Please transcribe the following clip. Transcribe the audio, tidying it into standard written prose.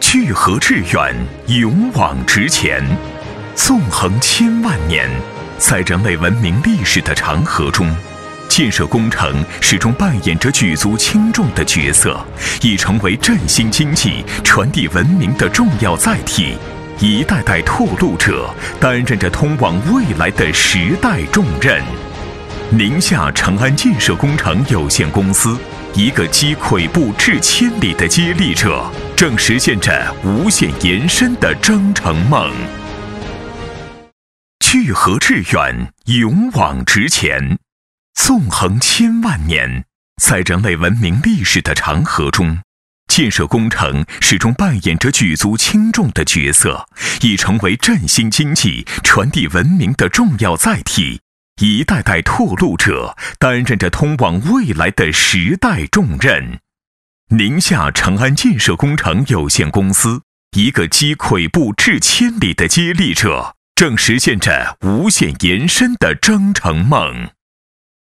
聚合致远，勇往直前。纵横千万年，在人类文明历史的长河中，建设工程始终扮演着举足轻重的角色，已成为振兴经济、传递文明的重要载体。一代代拓路者担任着通往未来的时代重任。宁夏成安建设工程有限公司，一个积跬步至千里的接力者，正实现着无限延伸的征程梦。聚合致远，勇往直前。纵横千万年，在人类文明历史的长河中，建设工程始终扮演着举足轻重的角色，已成为振兴经济、传递文明的重要载体。一代代拓路者担任着通往未来的时代重任。宁夏成安建设工程有限公司，一个积跬步至千里的接力者，正实现着无限延伸的征程梦。